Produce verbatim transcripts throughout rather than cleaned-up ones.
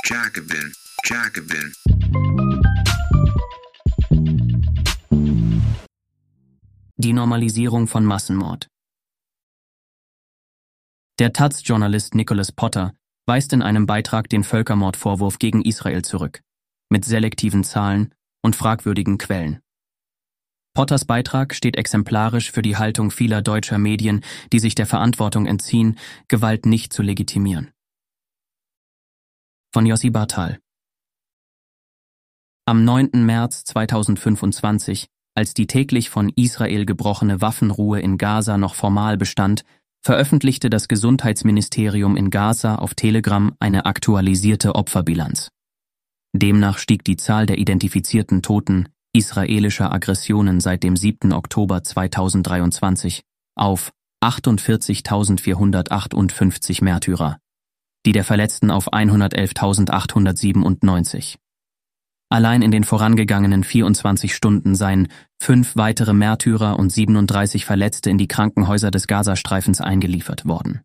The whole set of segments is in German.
Jacobin, Jacobin. Die Normalisierung von Massenmord. Der Taz-Journalist Nicholas Potter weist in einem Beitrag den Völkermordvorwurf gegen Israel zurück, mit selektiven Zahlen und fragwürdigen Quellen. Potters Beitrag steht exemplarisch für die Haltung vieler deutscher Medien, die sich der Verantwortung entziehen, Gewalt nicht zu legitimieren. Von Yossi Bartal. Am neunten März zweitausendfünfundzwanzig, als die täglich von Israel gebrochene Waffenruhe in Gaza noch formal bestand, veröffentlichte das Gesundheitsministerium in Gaza auf Telegram eine aktualisierte Opferbilanz. Demnach stieg die Zahl der identifizierten Toten israelischer Aggressionen seit dem siebten Oktober zweitausenddreiundzwanzig auf achtundvierzigtausendvierhundertachtundfünfzig Märtyrer, die der Verletzten auf hundertelftausendachthundertsiebenundneunzig. Allein in den vorangegangenen vierundzwanzig Stunden seien fünf weitere Märtyrer und siebenunddreißig Verletzte in die Krankenhäuser des Gazastreifens eingeliefert worden.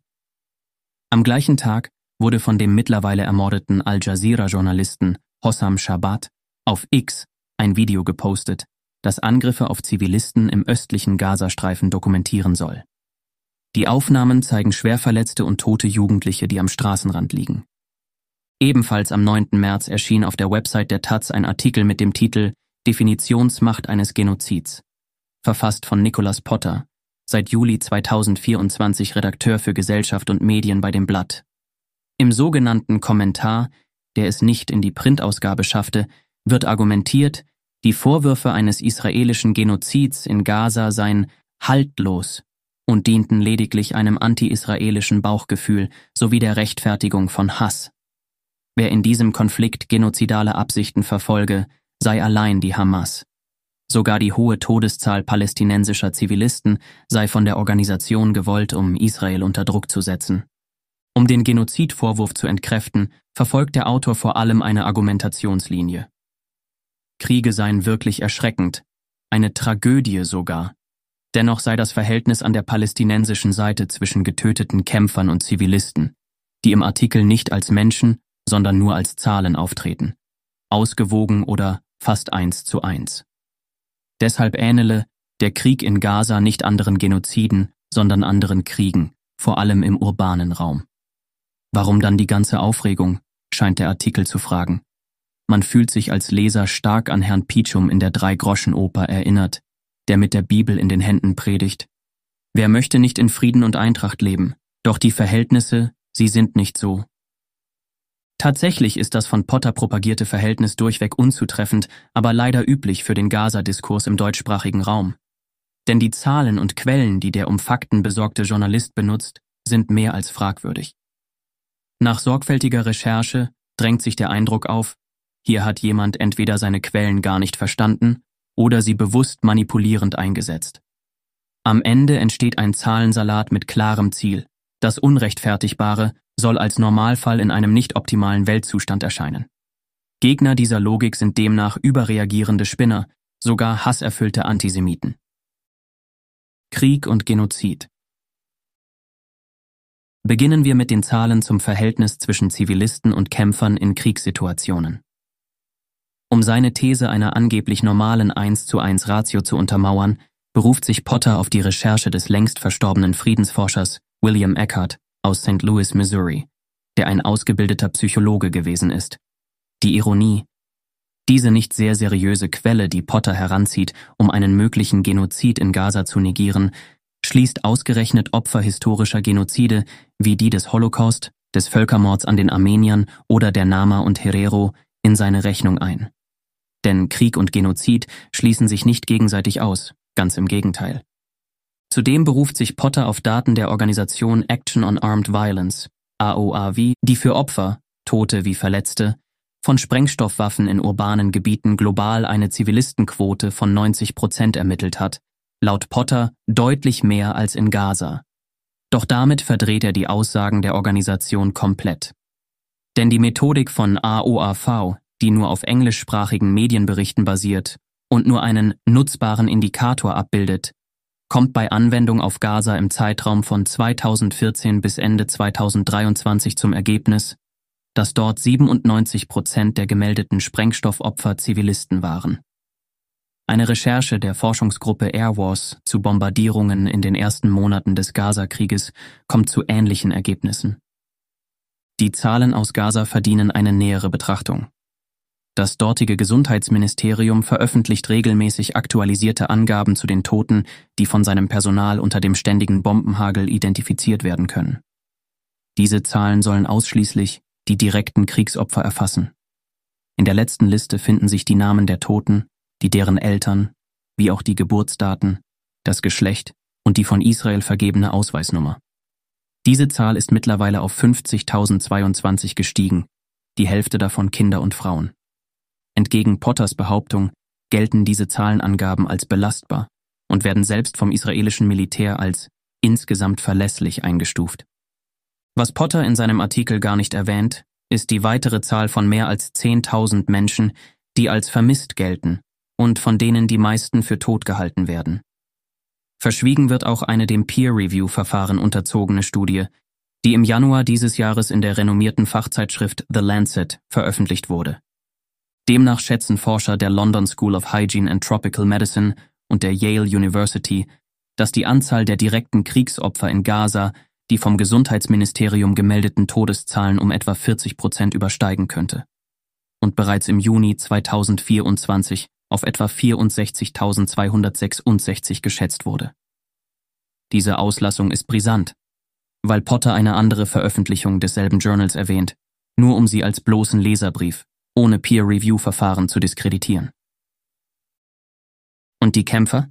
Am gleichen Tag wurde von dem mittlerweile ermordeten Al-Jazeera-Journalisten Hossam Shabbat auf X ein Video gepostet, das Angriffe auf Zivilisten im östlichen Gazastreifen dokumentieren soll. Die Aufnahmen zeigen schwerverletzte und tote Jugendliche, die am Straßenrand liegen. Ebenfalls am neunten März erschien auf der Website der Taz ein Artikel mit dem Titel Definitionsmacht eines Genozids, verfasst von Nicholas Potter, seit Juli zweitausendvierundzwanzig Redakteur für Gesellschaft und Medien bei dem Blatt. Im sogenannten Kommentar, der es nicht in die Printausgabe schaffte, wird argumentiert, die Vorwürfe eines israelischen Genozids in Gaza seien haltlos und dienten lediglich einem anti-israelischen Bauchgefühl sowie der Rechtfertigung von Hass. Wer in diesem Konflikt genozidale Absichten verfolge, sei allein die Hamas. Sogar die hohe Todeszahl palästinensischer Zivilisten sei von der Organisation gewollt, um Israel unter Druck zu setzen. Um den Genozidvorwurf zu entkräften, verfolgt der Autor vor allem eine Argumentationslinie. Kriege seien wirklich erschreckend, eine Tragödie sogar. Dennoch sei das Verhältnis an der palästinensischen Seite zwischen getöteten Kämpfern und Zivilisten, die im Artikel nicht als Menschen, sondern nur als Zahlen auftreten, ausgewogen oder fast eins zu eins. Deshalb ähnele der Krieg in Gaza nicht anderen Genoziden, sondern anderen Kriegen, vor allem im urbanen Raum. Warum dann die ganze Aufregung, scheint der Artikel zu fragen. Man fühlt sich als Leser stark an Herrn Pietschum in der Drei-Groschen-Oper erinnert, der mit der Bibel in den Händen predigt. Wer möchte nicht in Frieden und Eintracht leben, doch die Verhältnisse, sie sind nicht so. Tatsächlich ist das von Potter propagierte Verhältnis durchweg unzutreffend, aber leider üblich für den Gaza-Diskurs im deutschsprachigen Raum. Denn die Zahlen und Quellen, die der um Fakten besorgte Journalist benutzt, sind mehr als fragwürdig. Nach sorgfältiger Recherche drängt sich der Eindruck auf, hier hat jemand entweder seine Quellen gar nicht verstanden oder sie bewusst manipulierend eingesetzt. Am Ende entsteht ein Zahlensalat mit klarem Ziel. Das Unrechtfertigbare soll als Normalfall in einem nicht optimalen Weltzustand erscheinen. Gegner dieser Logik sind demnach überreagierende Spinner, sogar hasserfüllte Antisemiten. Krieg und Genozid. Beginnen wir mit den Zahlen zum Verhältnis zwischen Zivilisten und Kämpfern in Kriegssituationen. Um seine These einer angeblich normalen eins zu eins Ratio zu untermauern, beruft sich Potter auf die Recherche des längst verstorbenen Friedensforschers William Eckert aus Sankt Louis, Missouri, der ein ausgebildeter Psychologe gewesen ist. Die Ironie: Diese nicht sehr seriöse Quelle, die Potter heranzieht, um einen möglichen Genozid in Gaza zu negieren, schließt ausgerechnet Opfer historischer Genozide wie die des Holocaust, des Völkermords an den Armeniern oder der Nama und Herero in seine Rechnung ein. Denn Krieg und Genozid schließen sich nicht gegenseitig aus, ganz im Gegenteil. Zudem beruft sich Potter auf Daten der Organisation Action on Armed Violence, A O A V, die für Opfer, Tote wie Verletzte, von Sprengstoffwaffen in urbanen Gebieten global eine Zivilistenquote von neunzig Prozent ermittelt hat, laut Potter deutlich mehr als in Gaza. Doch damit verdreht er die Aussagen der Organisation komplett. Denn die Methodik von A O A V, die nur auf englischsprachigen Medienberichten basiert und nur einen nutzbaren Indikator abbildet, kommt bei Anwendung auf Gaza im Zeitraum von zweitausendvierzehn bis Ende zweitausenddreiundzwanzig zum Ergebnis, dass dort siebenundneunzig Prozent der gemeldeten Sprengstoffopfer Zivilisten waren. Eine Recherche der Forschungsgruppe Air Wars zu Bombardierungen in den ersten Monaten des Gaza-Krieges kommt zu ähnlichen Ergebnissen. Die Zahlen aus Gaza verdienen eine nähere Betrachtung. Das dortige Gesundheitsministerium veröffentlicht regelmäßig aktualisierte Angaben zu den Toten, die von seinem Personal unter dem ständigen Bombenhagel identifiziert werden können. Diese Zahlen sollen ausschließlich die direkten Kriegsopfer erfassen. In der letzten Liste finden sich die Namen der Toten, die deren Eltern, wie auch die Geburtsdaten, das Geschlecht und die von Israel vergebene Ausweisnummer. Diese Zahl ist mittlerweile auf fünfzigtausendzweiundzwanzig gestiegen, die Hälfte davon Kinder und Frauen. Entgegen Potters Behauptung gelten diese Zahlenangaben als belastbar und werden selbst vom israelischen Militär als insgesamt verlässlich eingestuft. Was Potter in seinem Artikel gar nicht erwähnt, ist die weitere Zahl von mehr als zehntausend Menschen, die als vermisst gelten und von denen die meisten für tot gehalten werden. Verschwiegen wird auch eine dem Peer-Review-Verfahren unterzogene Studie, die im Januar dieses Jahres in der renommierten Fachzeitschrift The Lancet veröffentlicht wurde. Demnach schätzen Forscher der London School of Hygiene and Tropical Medicine und der Yale University, dass die Anzahl der direkten Kriegsopfer in Gaza die vom Gesundheitsministerium gemeldeten Todeszahlen um etwa vierzig Prozent übersteigen könnte und bereits im Juni zweitausendvierundzwanzig auf etwa vierundsechzigtausendzweihundertsechsundsechzig geschätzt wurde. Diese Auslassung ist brisant, weil Potter eine andere Veröffentlichung desselben Journals erwähnt, nur um sie als bloßen Leserbrief ohne Peer-Review-Verfahren zu diskreditieren. Und die Kämpfer?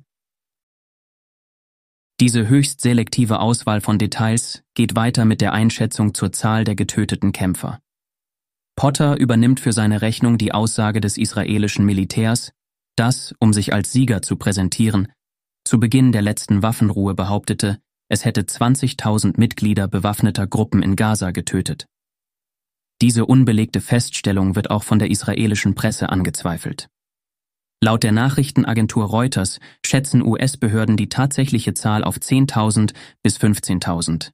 Diese höchst selektive Auswahl von Details geht weiter mit der Einschätzung zur Zahl der getöteten Kämpfer. Potter übernimmt für seine Rechnung die Aussage des israelischen Militärs, das, um sich als Sieger zu präsentieren, zu Beginn der letzten Waffenruhe behauptete, es hätte zwanzigtausend Mitglieder bewaffneter Gruppen in Gaza getötet. Diese unbelegte Feststellung wird auch von der israelischen Presse angezweifelt. Laut der Nachrichtenagentur Reuters schätzen U S-Behörden die tatsächliche Zahl auf zehntausend bis fünfzehntausend.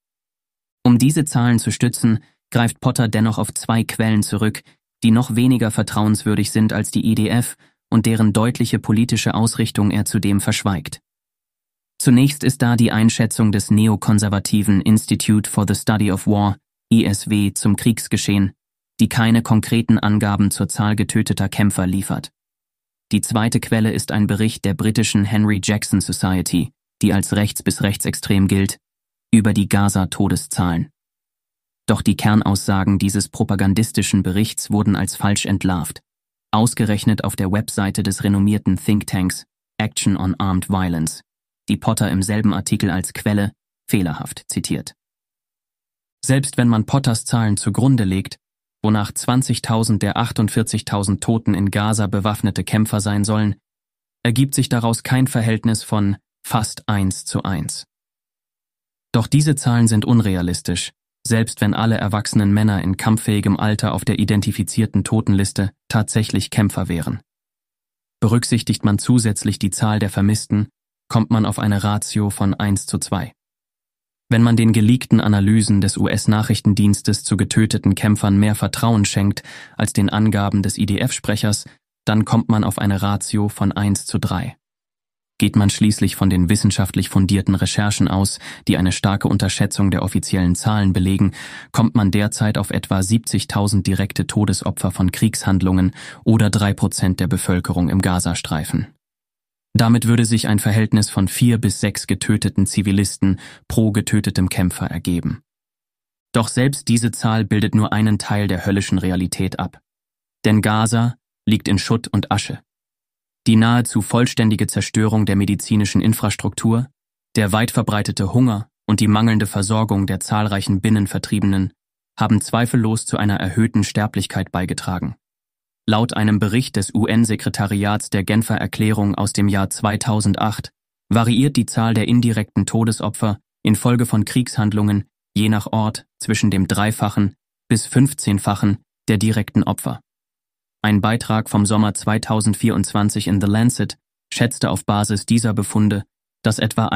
Um diese Zahlen zu stützen, greift Potter dennoch auf zwei Quellen zurück, die noch weniger vertrauenswürdig sind als die I D F und deren deutliche politische Ausrichtung er zudem verschweigt. Zunächst ist da die Einschätzung des neokonservativen Institute for the Study of War, I S W, zum Kriegsgeschehen, die keine konkreten Angaben zur Zahl getöteter Kämpfer liefert. Die zweite Quelle ist ein Bericht der britischen Henry Jackson Society, die als rechts- bis rechtsextrem gilt, über die Gaza-Todeszahlen. Doch die Kernaussagen dieses propagandistischen Berichts wurden als falsch entlarvt, ausgerechnet auf der Webseite des renommierten Thinktanks Action on Armed Violence, die Potter im selben Artikel als Quelle fehlerhaft zitiert. Selbst wenn man Potters Zahlen zugrunde legt, wonach zwanzigtausend der achtundvierzigtausend Toten in Gaza bewaffnete Kämpfer sein sollen, ergibt sich daraus kein Verhältnis von fast eins zu eins. Doch diese Zahlen sind unrealistisch, selbst wenn alle erwachsenen Männer in kampffähigem Alter auf der identifizierten Totenliste tatsächlich Kämpfer wären. Berücksichtigt man zusätzlich die Zahl der Vermissten, kommt man auf eine Ratio von eins zu zwei. Wenn man den geleakten Analysen des U S-Nachrichtendienstes zu getöteten Kämpfern mehr Vertrauen schenkt als den Angaben des I D F-Sprechers, dann kommt man auf eine Ratio von eins zu drei. Geht man schließlich von den wissenschaftlich fundierten Recherchen aus, die eine starke Unterschätzung der offiziellen Zahlen belegen, kommt man derzeit auf etwa siebzigtausend direkte Todesopfer von Kriegshandlungen oder drei Prozent der Bevölkerung im Gazastreifen. Damit würde sich ein Verhältnis von vier bis sechs getöteten Zivilisten pro getötetem Kämpfer ergeben. Doch selbst diese Zahl bildet nur einen Teil der höllischen Realität ab. Denn Gaza liegt in Schutt und Asche. Die nahezu vollständige Zerstörung der medizinischen Infrastruktur, der weit verbreitete Hunger und die mangelnde Versorgung der zahlreichen Binnenvertriebenen haben zweifellos zu einer erhöhten Sterblichkeit beigetragen. Laut einem Bericht des U N-Sekretariats der Genfer Erklärung aus dem Jahr zweitausendacht variiert die Zahl der indirekten Todesopfer infolge von Kriegshandlungen je nach Ort zwischen dem Dreifachen bis fünfzehnfachen der direkten Opfer. Ein Beitrag vom Sommer zweitausendvierundzwanzig in The Lancet schätzte auf Basis dieser Befunde, dass etwa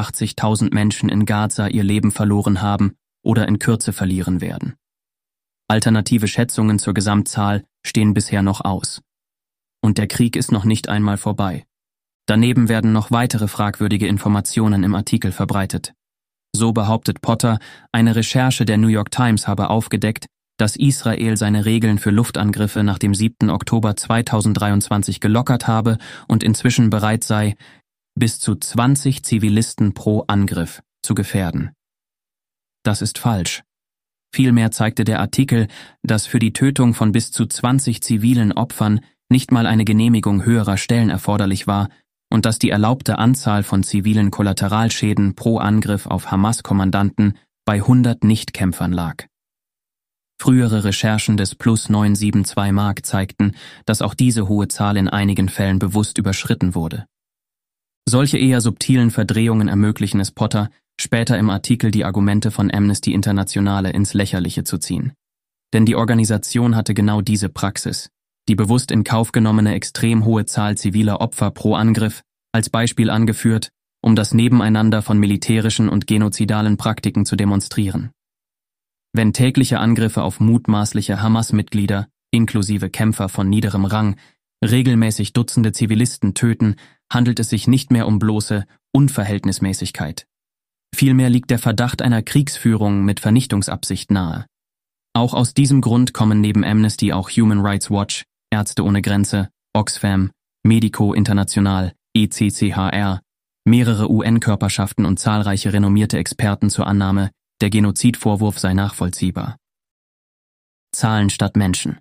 hundertsechsundachtzigtausend Menschen in Gaza ihr Leben verloren haben oder in Kürze verlieren werden. Alternative Schätzungen zur Gesamtzahl stehen bisher noch aus. Und der Krieg ist noch nicht einmal vorbei. Daneben werden noch weitere fragwürdige Informationen im Artikel verbreitet. So behauptet Potter, eine Recherche der New York Times habe aufgedeckt, dass Israel seine Regeln für Luftangriffe nach dem siebten Oktober zweitausenddreiundzwanzig gelockert habe und inzwischen bereit sei, bis zu zwanzig Zivilisten pro Angriff zu gefährden. Das ist falsch. Vielmehr zeigte der Artikel, dass für die Tötung von bis zu zwanzig zivilen Opfern nicht mal eine Genehmigung höherer Stellen erforderlich war und dass die erlaubte Anzahl von zivilen Kollateralschäden pro Angriff auf Hamas-Kommandanten bei hundert Nichtkämpfern lag. Frühere Recherchen des Plus neun sieben zwei Mark zeigten, dass auch diese hohe Zahl in einigen Fällen bewusst überschritten wurde. Solche eher subtilen Verdrehungen ermöglichen es Potter, später im Artikel die Argumente von Amnesty Internationale ins Lächerliche zu ziehen. Denn die Organisation hatte genau diese Praxis, die bewusst in Kauf genommene extrem hohe Zahl ziviler Opfer pro Angriff, als Beispiel angeführt, um das Nebeneinander von militärischen und genozidalen Praktiken zu demonstrieren. Wenn tägliche Angriffe auf mutmaßliche Hamas-Mitglieder, inklusive Kämpfer von niederem Rang, regelmäßig Dutzende Zivilisten töten, handelt es sich nicht mehr um bloße Unverhältnismäßigkeit. Vielmehr liegt der Verdacht einer Kriegsführung mit Vernichtungsabsicht nahe. Auch aus diesem Grund kommen neben Amnesty auch Human Rights Watch, Ärzte ohne Grenze, Oxfam, Medico International, E C C H R, mehrere U N-Körperschaften und zahlreiche renommierte Experten zur Annahme, der Genozidvorwurf sei nachvollziehbar. Zahlen statt Menschen.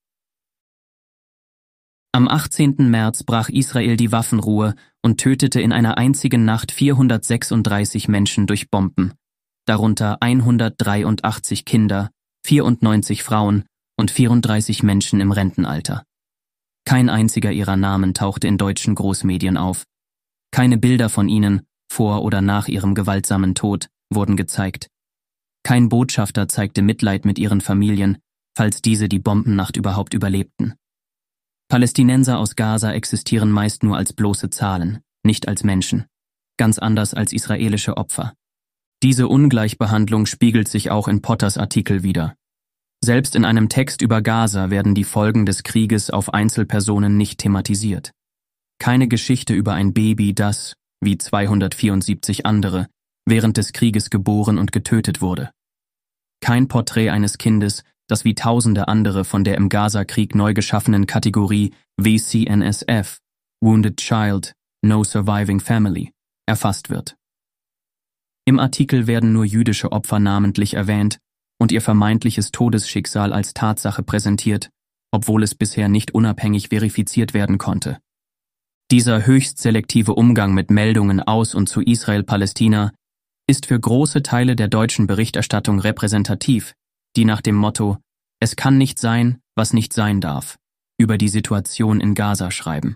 Am achtzehnten März brach Israel die Waffenruhe und tötete in einer einzigen Nacht vierhundertsechsunddreißig Menschen durch Bomben, darunter hundertdreiundachtzig Kinder, vierundneunzig Frauen und vierunddreißig Menschen im Rentenalter. Kein einziger ihrer Namen tauchte in deutschen Großmedien auf. Keine Bilder von ihnen, vor oder nach ihrem gewaltsamen Tod, wurden gezeigt. Kein Botschafter zeigte Mitleid mit ihren Familien, falls diese die Bombennacht überhaupt überlebten. Palästinenser aus Gaza existieren meist nur als bloße Zahlen, nicht als Menschen, ganz anders als israelische Opfer. Diese Ungleichbehandlung spiegelt sich auch in Potters Artikel wider. Selbst in einem Text über Gaza werden die Folgen des Krieges auf Einzelpersonen nicht thematisiert. Keine Geschichte über ein Baby, das, wie zweihundertvierundsiebzig andere, während des Krieges geboren und getötet wurde. Kein Porträt eines Kindes, das wie tausende andere von der im Gaza-Krieg neu geschaffenen Kategorie W C N S F, Wounded Child, No Surviving Family, erfasst wird. Im Artikel werden nur jüdische Opfer namentlich erwähnt und ihr vermeintliches Todesschicksal als Tatsache präsentiert, obwohl es bisher nicht unabhängig verifiziert werden konnte. Dieser höchst selektive Umgang mit Meldungen aus und zu Israel-Palästina ist für große Teile der deutschen Berichterstattung repräsentativ, die nach dem Motto „Es kann nicht sein, was nicht sein darf“ über die Situation in Gaza schreiben.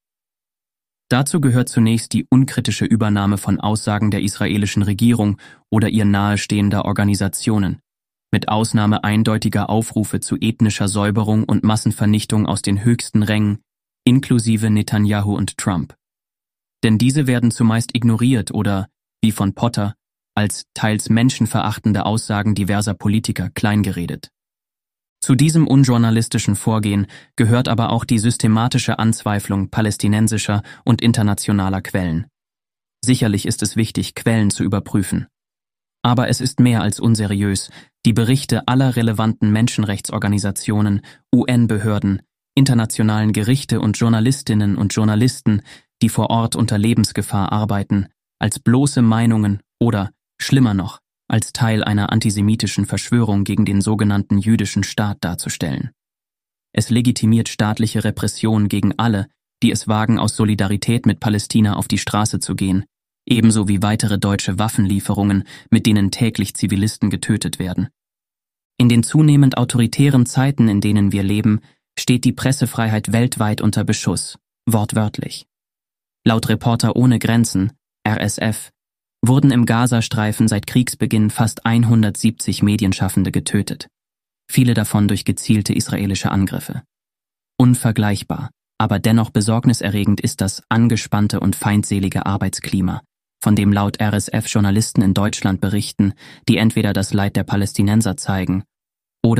Dazu gehört zunächst die unkritische Übernahme von Aussagen der israelischen Regierung oder ihr nahestehender Organisationen, mit Ausnahme eindeutiger Aufrufe zu ethnischer Säuberung und Massenvernichtung aus den höchsten Rängen, inklusive Netanyahu und Trump. Denn diese werden zumeist ignoriert oder, wie von Potter, als teils menschenverachtende Aussagen diverser Politiker kleingeredet. Zu diesem unjournalistischen Vorgehen gehört aber auch die systematische Anzweiflung palästinensischer und internationaler Quellen. Sicherlich ist es wichtig, Quellen zu überprüfen. Aber es ist mehr als unseriös, die Berichte aller relevanten Menschenrechtsorganisationen, U N-Behörden, internationalen Gerichte und Journalistinnen und Journalisten, die vor Ort unter Lebensgefahr arbeiten, als bloße Meinungen oder, schlimmer noch, als Teil einer antisemitischen Verschwörung gegen den sogenannten jüdischen Staat darzustellen. Es legitimiert staatliche Repression gegen alle, die es wagen, aus Solidarität mit Palästina auf die Straße zu gehen, ebenso wie weitere deutsche Waffenlieferungen, mit denen täglich Zivilisten getötet werden. In den zunehmend autoritären Zeiten, in denen wir leben, steht die Pressefreiheit weltweit unter Beschuss, wortwörtlich. Laut Reporter ohne Grenzen, R S F, wurden im Gazastreifen seit Kriegsbeginn fast hundertsiebzig Medienschaffende getötet, viele davon durch gezielte israelische Angriffe. Unvergleichbar, aber dennoch besorgniserregend ist das angespannte und feindselige Arbeitsklima, von dem laut R S F Journalisten in Deutschland berichten, die entweder das Leid der Palästinenser zeigen oder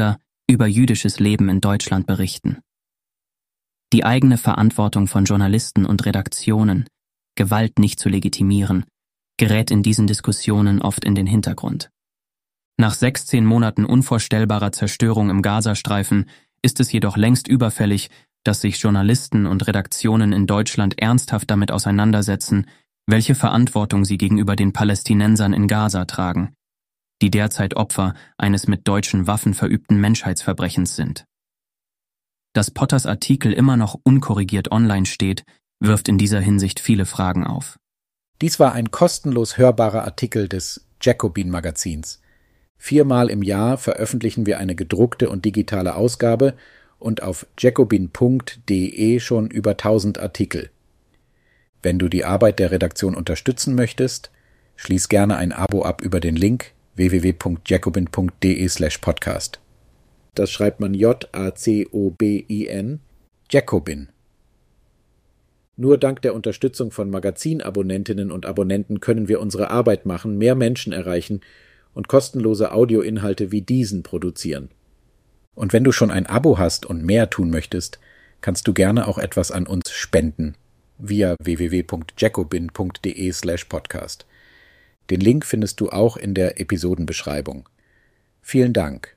über jüdisches Leben in Deutschland berichten. Die eigene Verantwortung von Journalisten und Redaktionen, Gewalt nicht zu legitimieren, gerät in diesen Diskussionen oft in den Hintergrund. Nach sechzehn Monaten unvorstellbarer Zerstörung im Gazastreifen ist es jedoch längst überfällig, dass sich Journalisten und Redaktionen in Deutschland ernsthaft damit auseinandersetzen, welche Verantwortung sie gegenüber den Palästinensern in Gaza tragen, die derzeit Opfer eines mit deutschen Waffen verübten Menschheitsverbrechens sind. Dass Potters Artikel immer noch unkorrigiert online steht, wirft in dieser Hinsicht viele Fragen auf. Dies war ein kostenlos hörbarer Artikel des Jacobin-Magazins. Viermal im Jahr veröffentlichen wir eine gedruckte und digitale Ausgabe und auf jacobin punkt de schon über tausend Artikel. Wenn du die Arbeit der Redaktion unterstützen möchtest, schließ gerne ein Abo ab über den Link w w w punkt jacobin punkt de slash podcast. Das schreibt man J A C O B I N, Jacobin. Nur dank der Unterstützung von Magazinabonnentinnen und Abonnenten können wir unsere Arbeit machen, mehr Menschen erreichen und kostenlose Audioinhalte wie diesen produzieren. Und wenn du schon ein Abo hast und mehr tun möchtest, kannst du gerne auch etwas an uns spenden via w w w punkt jacobin punkt de slash podcast. Den Link findest du auch in der Episodenbeschreibung. Vielen Dank.